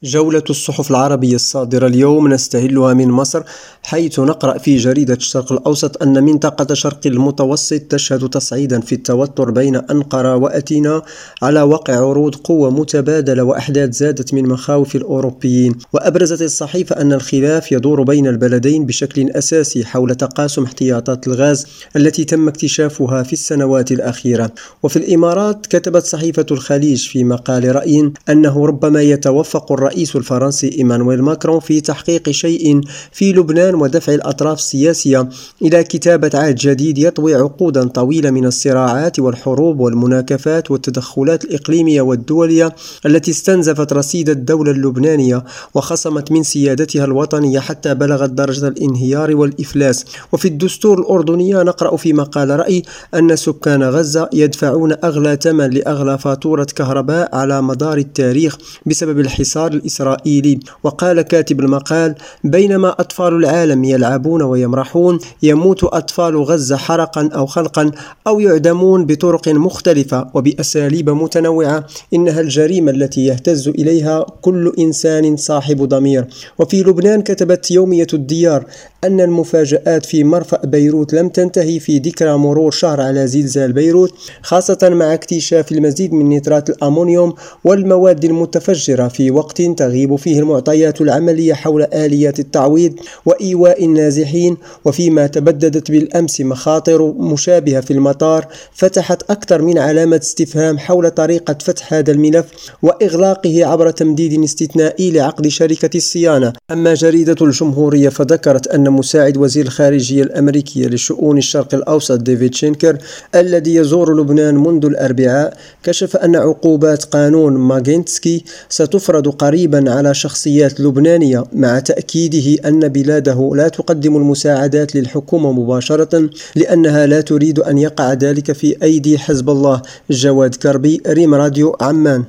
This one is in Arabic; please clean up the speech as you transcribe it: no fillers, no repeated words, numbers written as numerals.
جولة الصحف العربية الصادرة اليوم نستهلها من مصر، حيث نقرأ في جريدة الشرق الأوسط أن منطقة شرق المتوسط تشهد تصعيدا في التوتر بين أنقرة وأثينا على وقع عروض قوة متبادلة وأحداث زادت من مخاوف الأوروبيين. وأبرزت الصحيفة أن الخلاف يدور بين البلدين بشكل أساسي حول تقاسم احتياطات الغاز التي تم اكتشافها في السنوات الأخيرة. وفي الإمارات كتبت صحيفة الخليج في مقال رأي أنه ربما يتوفق الرئيس الفرنسي إيمانويل ماكرون في تحقيق شيء في لبنان ودفع الأطراف السياسية إلى كتابة عهد جديد يطوي عقودا طويلة من الصراعات والحروب والمناكفات والتدخلات الإقليمية والدولية التي استنزفت رصيد الدولة اللبنانية وخصمت من سيادتها الوطنية حتى بلغت درجة الانهيار والإفلاس. وفي الدستور الأردني نقرأ في مقال رأي أن سكان غزة يدفعون أغلى ثمن لأغلى فاتورة كهرباء على مدار التاريخ بسبب الحصار الإسرائيلي. وقال كاتب المقال: بينما أطفال العالم يلعبون ويمرحون، يموت أطفال غزة حرقا أو خنقا أو يعدمون بطرق مختلفة وبأساليب متنوعة. إنها الجريمة التي يهتز إليها كل إنسان صاحب ضمير. وفي لبنان كتبت يومية الديار أن المفاجآت في مرفأ بيروت لم تنتهي في ذكرى مرور شهر على زلزال بيروت، خاصة مع اكتشاف المزيد من نترات الأمونيوم والمواد المتفجرة في وقت تغيب فيه المعطيات العملية حول آليات التعويض وإيواء النازحين. وفيما تبددت بالأمس مخاطر مشابهة في المطار، فتحت أكثر من علامة استفهام حول طريقة فتح هذا الملف وإغلاقه عبر تمديد استثنائي لعقد شركة الصيانة. أما جريدة الجمهورية فذكرت أن مساعد وزير الخارجية الأمريكية لشؤون الشرق الأوسط ديفيد شينكر الذي يزور لبنان منذ الأربعاء كشف أن عقوبات قانون ماغنيتسكي ستفرض قريبا على شخصيات لبنانية، مع تأكيده أن بلاده لا تقدم المساعدات للحكومة مباشرة لأنها لا تريد أن يقع ذلك في أيدي حزب الله. جواد كربي، ريم راديو، عمان.